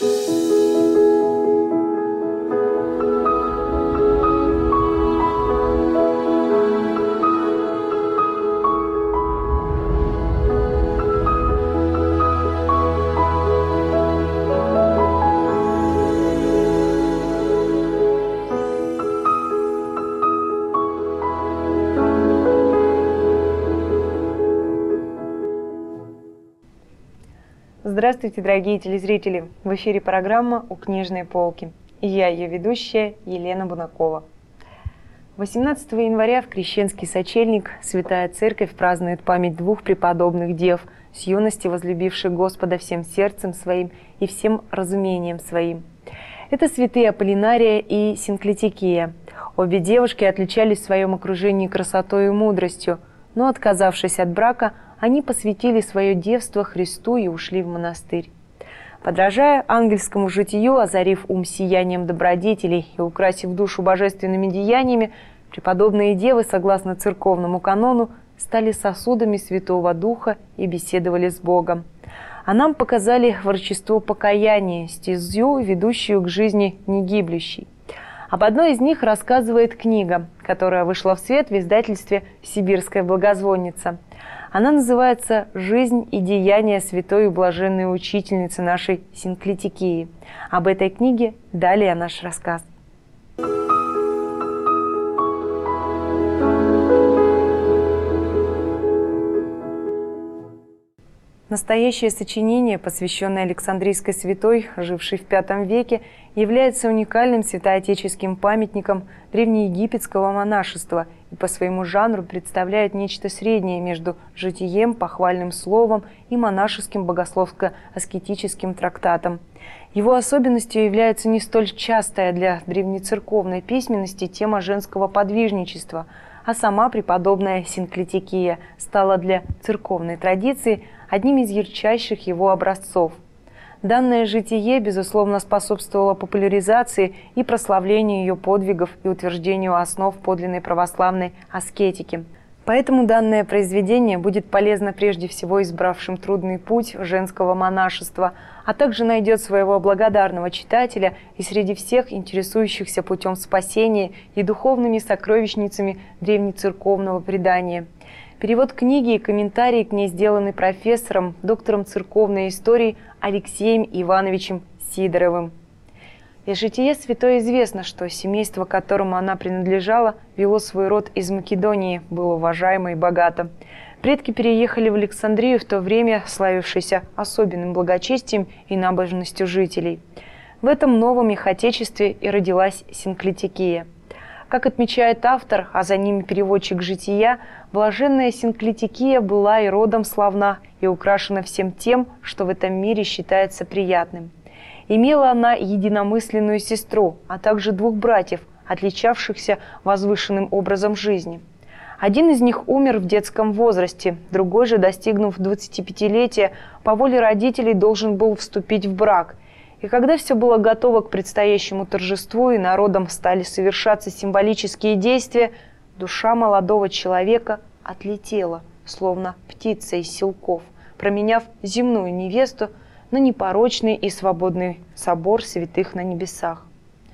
Здравствуйте, дорогие телезрители! В эфире программа «У книжной полки». И я, ее ведущая, Елена Бунакова. 18 января в Крещенский сочельник Святая Церковь празднует память двух преподобных дев, с юности возлюбивших Господа всем сердцем своим и всем разумением своим. Это святые Аполлинария и Синклитикия. Обе девушки отличались в своем окружении красотой и мудростью, но, отказавшись от брака, они посвятили свое девство Христу и ушли в монастырь. Подражая ангельскому житию, озарив ум сиянием добродетелей и украсив душу божественными деяниями, преподобные девы, согласно церковному канону, стали сосудами Святого Духа и беседовали с Богом. А нам показали ворчество покаяния, стезю, ведущую к жизни негиблющей. Об одной из них рассказывает книга, которая вышла в свет в издательстве «Сибирская благозвонница». Она называется «Жизнь и деяния святой и блаженной учительницы нашей Синклитикии». Об этой книге далее наш рассказ. Настоящее сочинение, посвященное Александрийской святой, жившей в V веке, является уникальным святоотеческим памятником древнеегипетского монашества и по своему жанру представляет нечто среднее между житием, похвальным словом и монашеским богословско-аскетическим трактатом. Его особенностью является не столь частая для древнецерковной письменности тема женского подвижничества, а сама преподобная Синклитикия стала для церковной традиции одним из ярчайших его образцов. Данное житие, безусловно, способствовало популяризации и прославлению ее подвигов и утверждению основ подлинной православной аскетики. Поэтому данное произведение будет полезно прежде всего избравшим трудный путь женского монашества, а также найдет своего благодарного читателя и среди всех интересующихся путем спасения и духовными сокровищницами древнецерковного предания. Перевод книги и комментарии к ней сделаны профессором, доктором церковной истории Алексеем Ивановичем Сидоровым. Из жития святой известно, что семейство, которому она принадлежала, вело свой род из Македонии, было уважаемо и богато. Предки переехали в Александрию в то время, славившейся особенным благочестием и набожностью жителей. В этом новом их отечестве и родилась Синклитикия. Как отмечает автор, а за ними переводчик жития, блаженная Синклитикия была и родом славна, и украшена всем тем, что в этом мире считается приятным. Имела она единомысленную сестру, а также двух братьев, отличавшихся возвышенным образом жизни. Один из них умер в детском возрасте, другой же, достигнув 25-летия, по воле родителей должен был вступить в брак. И когда все было готово к предстоящему торжеству и народом стали совершаться символические действия, душа молодого человека отлетела, словно птица из селков, променяв земную невесту на непорочный и свободный собор святых на небесах.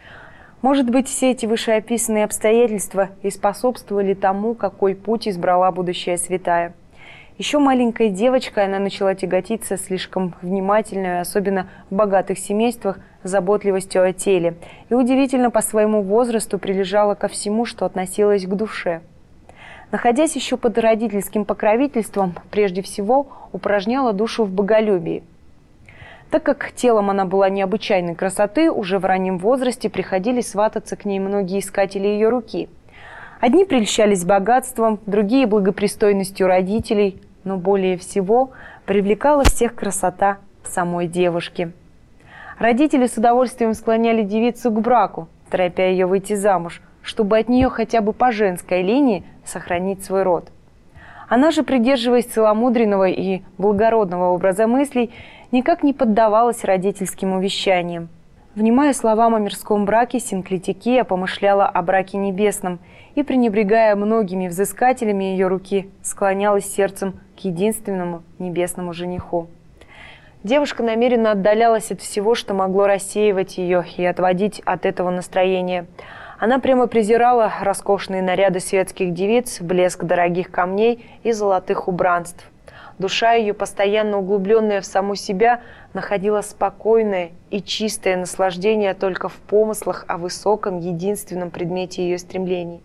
Может быть, все эти вышеописанные обстоятельства и способствовали тому, какой путь избрала будущая святая. Еще маленькой девочкой она начала тяготиться слишком внимательной, особенно в богатых семействах, заботливостью о теле, и удивительно по своему возрасту прилежала ко всему, что относилось к душе. Находясь еще под родительским покровительством, прежде всего упражняла душу в боголюбии. Так как телом она была необычайной красоты, уже в раннем возрасте приходили свататься к ней многие искатели ее руки. Одни прельщались богатством, другие – благопристойностью родителей, но более всего привлекала всех красота самой девушки. Родители с удовольствием склоняли девицу к браку, торопя ее выйти замуж, чтобы от нее хотя бы по женской линии сохранить свой род. Она же, придерживаясь целомудренного и благородного образа мыслей, никак не поддавалась родительским увещаниям. Внимая словам о мирском браке, Синклитикия помышляла о браке небесном и, пренебрегая многими взыскателями ее руки, склонялась сердцем к единственному небесному жениху. Девушка намеренно отдалялась от всего, что могло рассеивать ее и отводить от этого настроения. Она прямо презирала роскошные наряды светских девиц, блеск дорогих камней и золотых убранств. Душа ее, постоянно углубленная в саму себя, находила спокойное и чистое наслаждение только в помыслах о высоком, единственном предмете ее стремлений.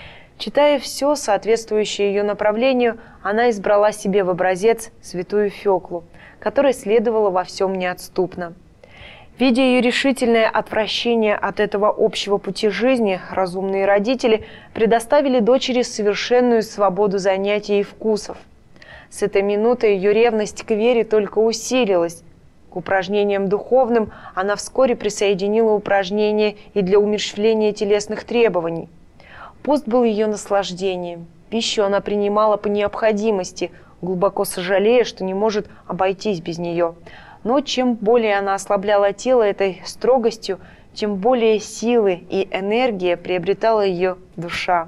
Читая все, соответствующее ее направлению, она избрала себе в образец святую Феклу, которой следовала во всем неотступно. Видя ее решительное отвращение от этого общего пути жизни, разумные родители предоставили дочери совершенную свободу занятий и вкусов. С этой минуты ее ревность к вере только усилилась. К упражнениям духовным она вскоре присоединила упражнения и для умерщвления телесных требований. Пост был ее наслаждением. Пищу она принимала по необходимости, глубоко сожалея, что не может обойтись без нее. Но чем более она ослабляла тело этой строгостью, тем более силы и энергия приобретала ее душа.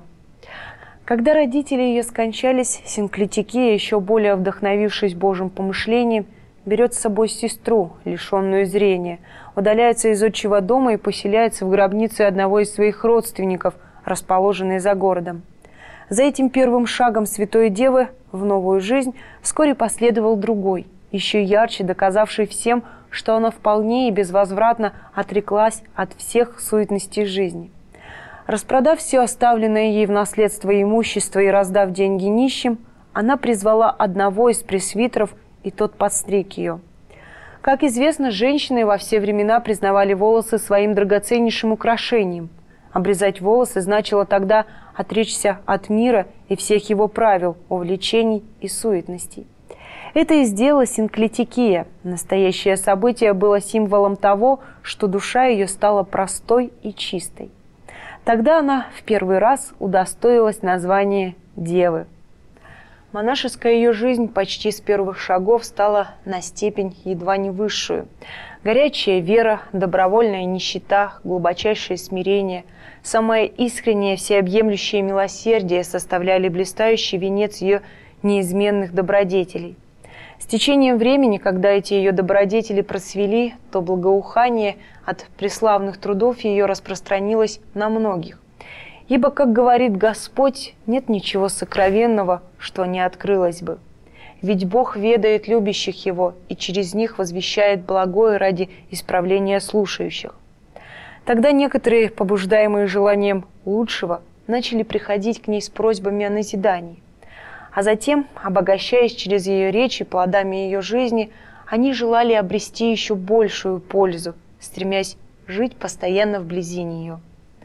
Когда родители ее скончались, Синклитикия, еще более вдохновившись Божьим помышлением, берет с собой сестру, лишенную зрения, удаляется из отчего дома и поселяется в гробнице одного из своих родственников, расположенной за городом. За этим первым шагом Святой Девы в новую жизнь вскоре последовал другой, еще ярче доказавший всем, что она вполне и безвозвратно отреклась от всех суетностей жизни. Распродав все оставленное ей в наследство имущество и раздав деньги нищим, она призвала одного из пресвитеров, и тот подстриг ее. Как известно, женщины во все времена признавали волосы своим драгоценнейшим украшением. Обрезать волосы значило тогда отречься от мира и всех его правил, увлечений и суетностей. Это и сделала Синклитикия. Настоящее событие было символом того, что душа ее стала простой и чистой. Тогда она в первый раз удостоилась названия Девы. Монашеская ее жизнь почти с первых шагов стала на степень едва не высшую. Горячая вера, добровольная нищета, глубочайшее смирение, самое искреннее всеобъемлющее милосердие составляли блистающий венец ее неизменных добродетелей. С течением времени, когда эти ее добродетели процвели, то благоухание от преславных трудов ее распространилось на многих. Ибо, как говорит Господь, нет ничего сокровенного, что не открылось бы. Ведь Бог ведает любящих Его и через них возвещает благое ради исправления слушающих. Тогда некоторые, побуждаемые желанием лучшего, начали приходить к ней с просьбами о назидании. А затем, обогащаясь через ее речи плодами ее жизни, они желали обрести еще большую пользу, стремясь жить постоянно вблизи нее.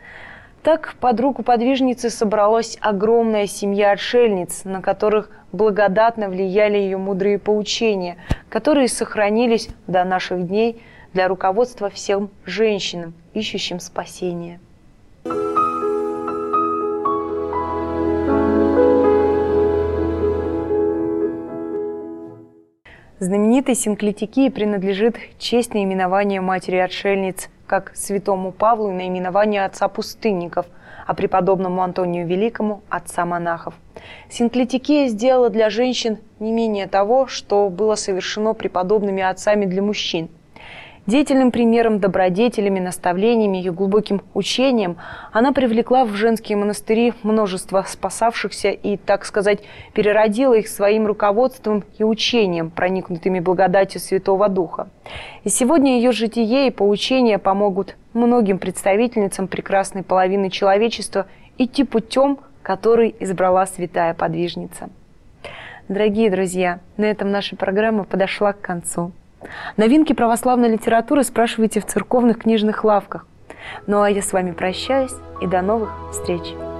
Так под руку подвижницы собралась огромная семья отшельниц, на которых благодатно влияли ее мудрые поучения, которые сохранились до наших дней для руководства всем женщинам, ищущим спасения. Знаменитой Синклитикии принадлежит честь наименования матери-отшельниц, как святому Павлу наименование отца пустынников, а преподобному Антонию Великому – отца монахов. Синклитикия сделала для женщин не менее того, что было совершено преподобными отцами для мужчин. Деятельным примером, добродетелями, наставлениями и глубоким учением она привлекла в женские монастыри множество спасавшихся и, так сказать, переродила их своим руководством и учением, проникнутыми благодатью Святого Духа. И сегодня ее житие и поучения помогут многим представительницам прекрасной половины человечества идти путем, который избрала святая подвижница. Дорогие друзья, на этом наша программа подошла к концу. Новинки православной литературы спрашивайте в церковных книжных лавках. Ну а я с вами прощаюсь и до новых встреч!